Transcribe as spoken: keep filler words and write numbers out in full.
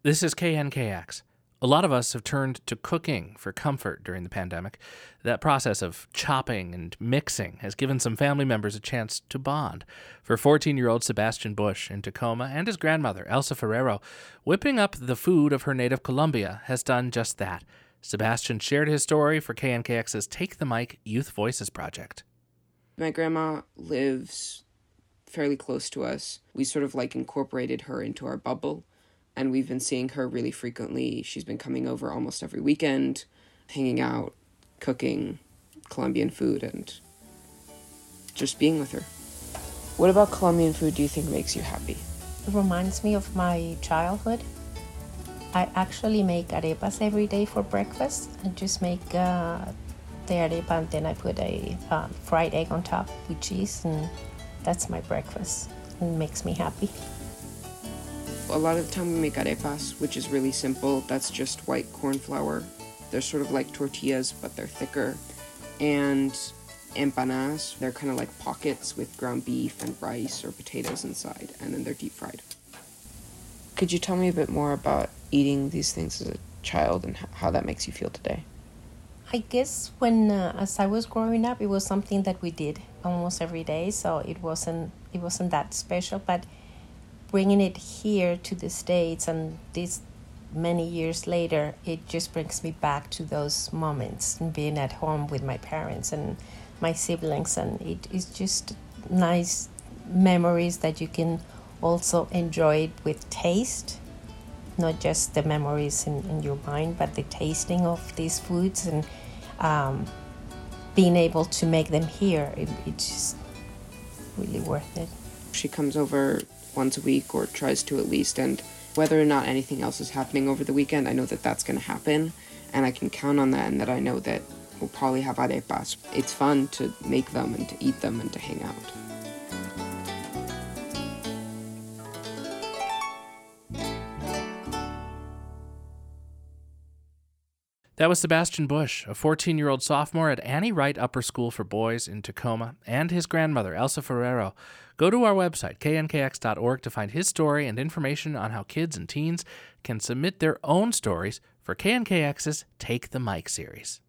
This is K N K X. A lot of us have turned to cooking for comfort during the pandemic. That process of chopping and mixing has given some family members a chance to bond. For fourteen-year-old Sebastian Bush in Tacoma and his grandmother, Elsa Ferrero, whipping up the food of her native Colombia has done just that. Sebastian shared his story for K N K X's Take the Mic Youth Voices project. My grandma lives fairly close to us. We sort of like incorporated her into our bubble. And we've been seeing her really frequently. She's been coming over almost every weekend, hanging out, cooking Colombian food, and just being with her. What about Colombian food do you think makes you happy? It reminds me of my childhood. I actually make arepas every day for breakfast. I just make uh, the arepa and then I put a uh, fried egg on top with cheese, and that's my breakfast. It makes me happy. A lot of the time we make arepas, which is really simple. That's just white corn flour. They're sort of like tortillas, but they're thicker. And empanadas, they're kind of like pockets with ground beef and rice or potatoes inside, and then they're deep fried. Could you tell me a bit more about eating these things as a child and how that makes you feel today? I guess when, uh, as I was growing up, it was something that we did almost every day, so it wasn't it wasn't that special, but bringing it here to the States and this many years later, it just brings me back to those moments and being at home with my parents and my siblings, and it is just nice memories that you can also enjoy it with taste, not just the memories in, in your mind, but the tasting of these foods and um, being able to make them here. It, it's just really worth it. She comes over once a week, or tries to at least, and whether or not anything else is happening over the weekend, I know that that's going to happen, and I can count on that, and that I know that we'll probably have arepas. It's fun to make them and to eat them and to hang out. That was Sebastian Bush, a fourteen-year-old sophomore at Annie Wright Upper School for Boys in Tacoma, and his grandmother, Elsa Ferrero. Go to our website, K N K X dot org, to find his story and information on how kids and teens can submit their own stories for K N K X's Take the Mic series.